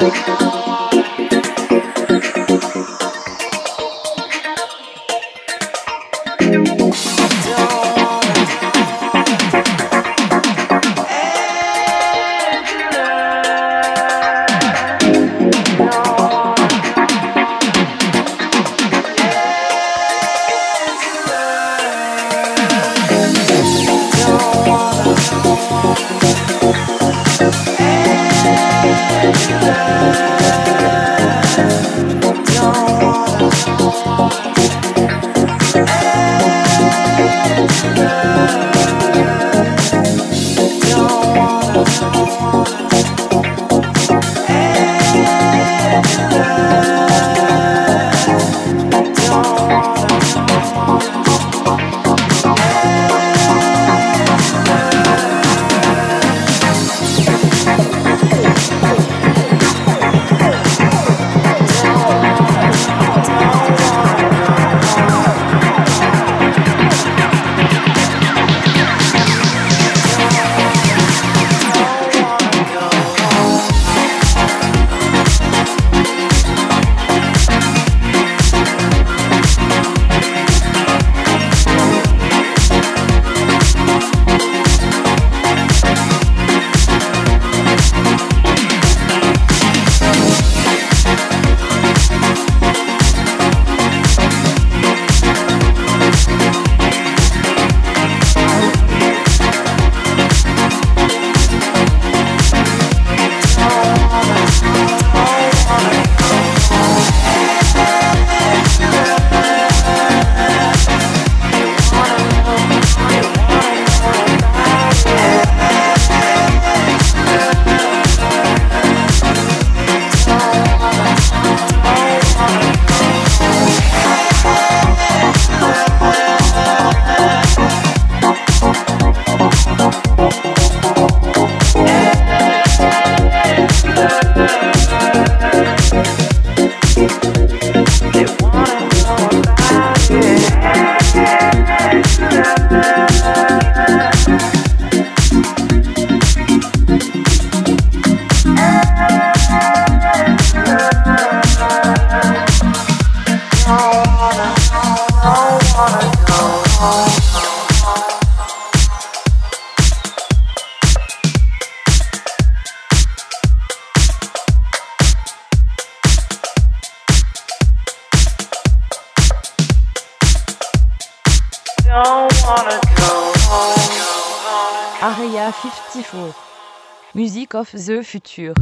Area 54. Music of the Future.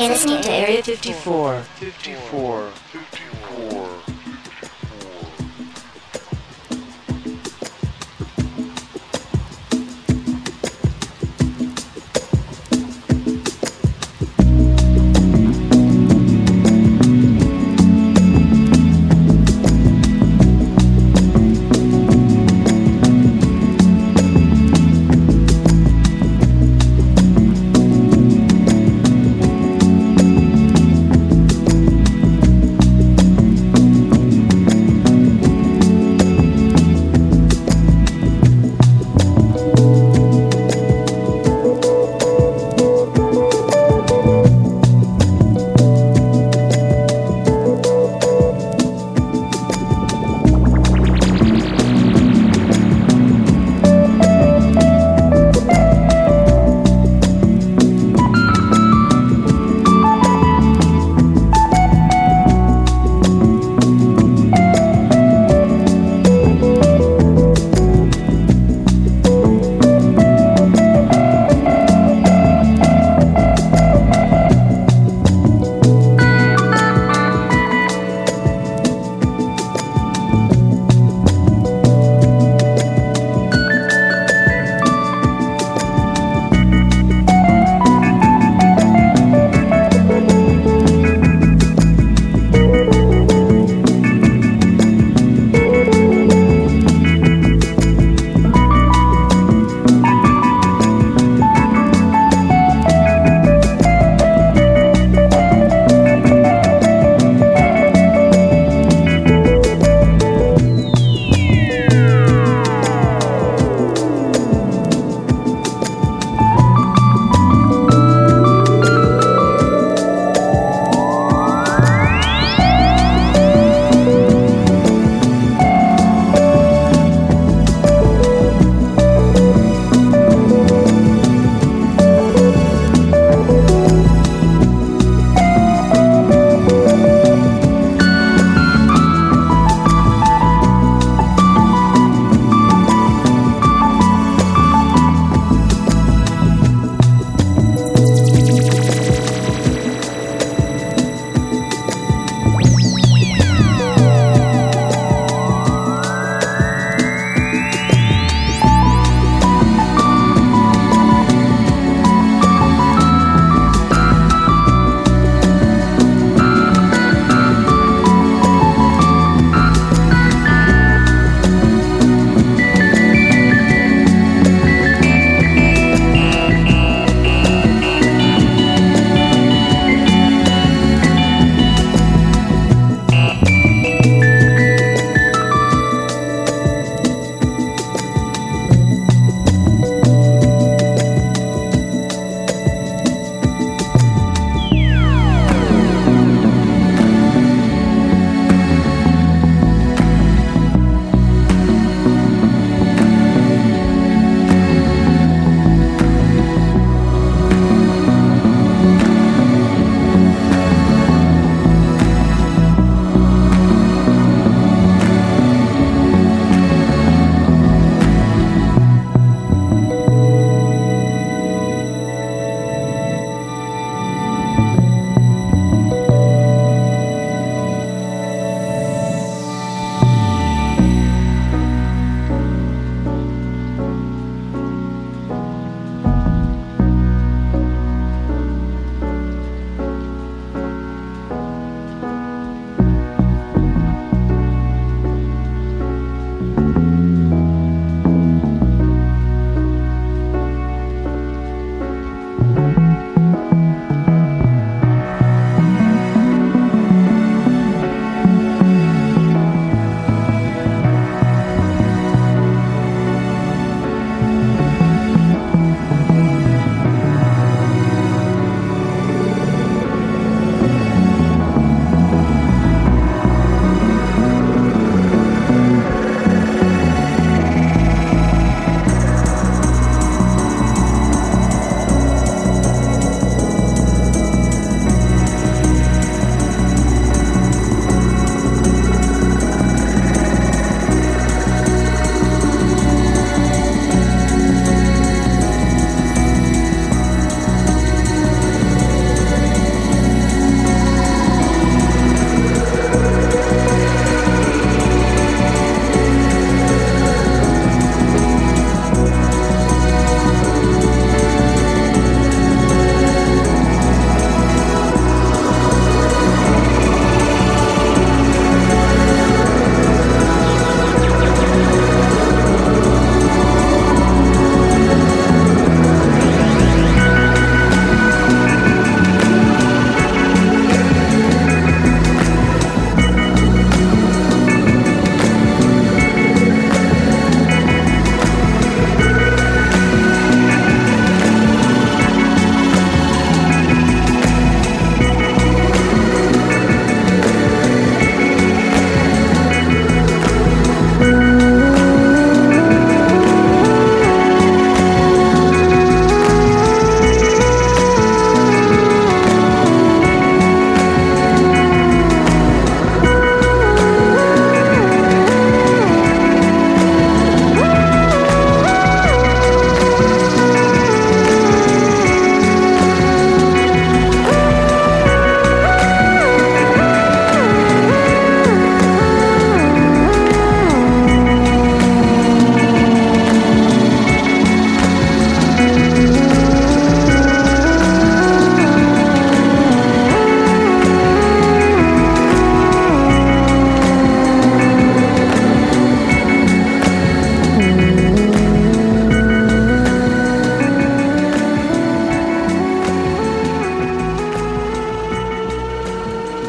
You're listening to Area 54. 54.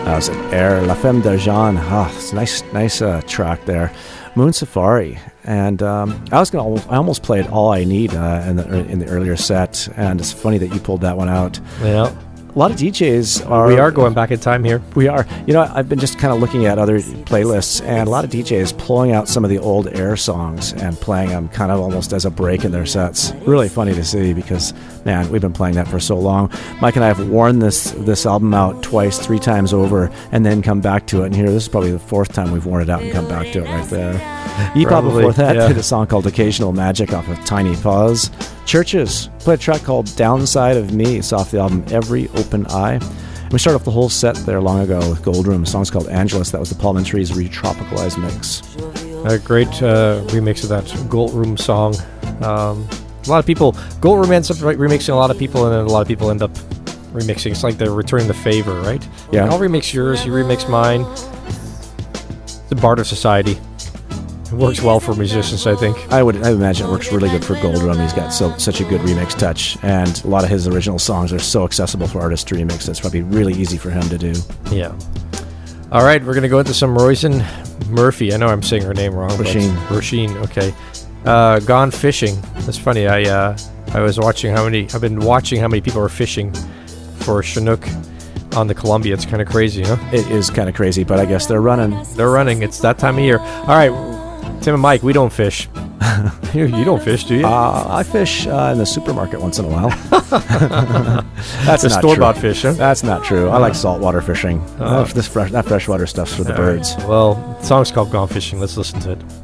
That was Air La Femme d'Argent. It's a nice track there. Moon Safari, and I almost played All I Need in the earlier set, and it's funny that you pulled that one out. Yeah. A lot of DJs We are going back in time here. We are. I've been just kind of looking at other playlists, and a lot of DJs pulling out some of the old Air songs and playing them kind of almost as a break in their sets. Really funny to see because, man, we've been playing that for so long. Mike and I have worn this album out twice, 3 times over, and then come back to it. And here, this is probably the 4th time we've worn it out and come back to it right there. Yeepaw before that did a song called Occasional Magic off of Tiny Paws. Churches played a track called Downside of Me. It's off the album Every Open Eye. And we started off the whole set there long ago with Gold Room. The song's called Angelus. That was the Paul Ventries retropicalized mix. A great remix of that Gold Room song. A lot of people, Gold Room ends up remixing a lot of people, and then a lot of people end up remixing. It's like they're returning the favor, right? Yeah. I'll remix yours, you remix mine. The barter society. It works well for musicians, I think. I imagine it works really good for Gold Room. He's got such a good remix touch, and a lot of his original songs are so accessible for artists to remix. It's probably really easy for him to do. Yeah. All right, we're going to go into some Roisin Murphy. I know I'm saying her name wrong. Roisin, okay. Gone Fishing. That's funny. I was watching I've been watching how many people are fishing for Chinook on the Columbia. It's kind of crazy, huh? It is kind of crazy, but I guess they're running. It's that time of year. All right, Tim and Mike, we don't fish. You don't fish, do you? I fish in the supermarket once in a while. That's not store-bought true. fish, huh? That's not true. I like saltwater fishing. That freshwater stuff's for the birds. Well, the song's called Gone Fishing. Let's listen to it.